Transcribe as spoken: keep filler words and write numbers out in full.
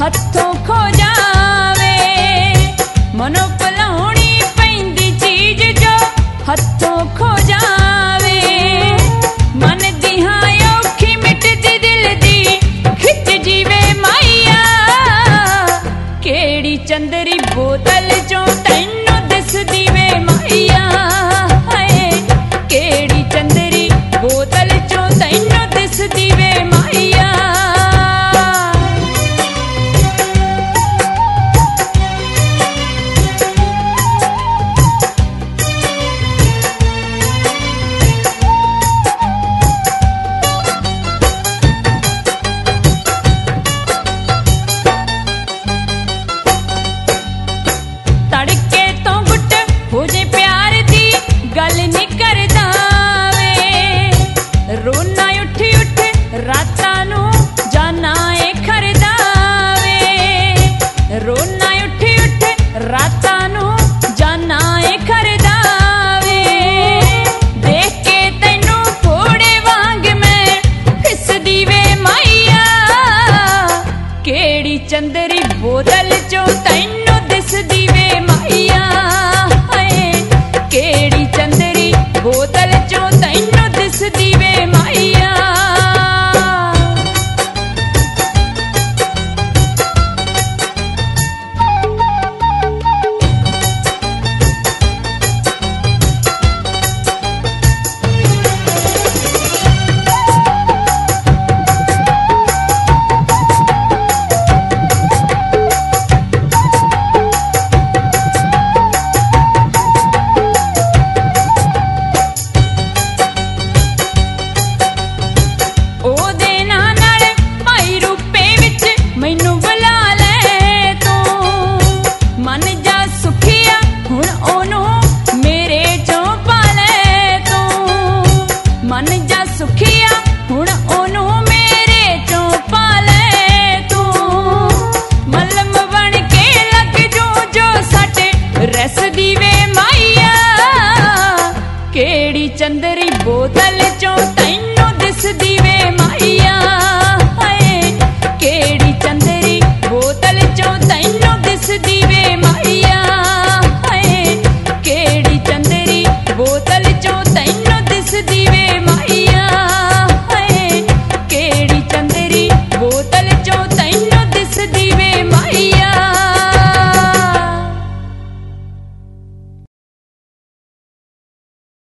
हथों खो जावे। मनो भुलाउणी पैंदी चीज जो हथों खो जावे। मन दी हां औखी मिटदी दिल दी खिच जीवे माइया। केड़ी चंदरी बोतल चों तैनू दिसदी वे माइया। हाय केड़ी चंदरी बोतल चों तैनू दिसदी वे माइया। तड़के तो गुट हो जे प्यार दी गल नहीं करदा वे। रोना उठी उठ रातां नू जाना ए खरदा वे। रोना उठी उठ रातां नू जाना ए खरदा वे। देख के तैनू फोड़े वांग मैं फिसदी वे माइया। केड़ी चंदरी बोतल चों तैनू दिसदी वे माइया। हाय केड़ी चंदरी बोतल चों तैनू दिसदी वे माइया। ओदे नां नाल भाई रूपे विच मैनू बुला ले तू। मन जा सुखिया हुण ओनू मेरे चों पा ले तू। मन जा सुखिया हुण ओनू मेरे चों पा ले तू। मलम बन के लग जू जो साडे रसदी वे माइया। केड़ी चंदरी बोतल चों तैनू दिसदी वे माइया।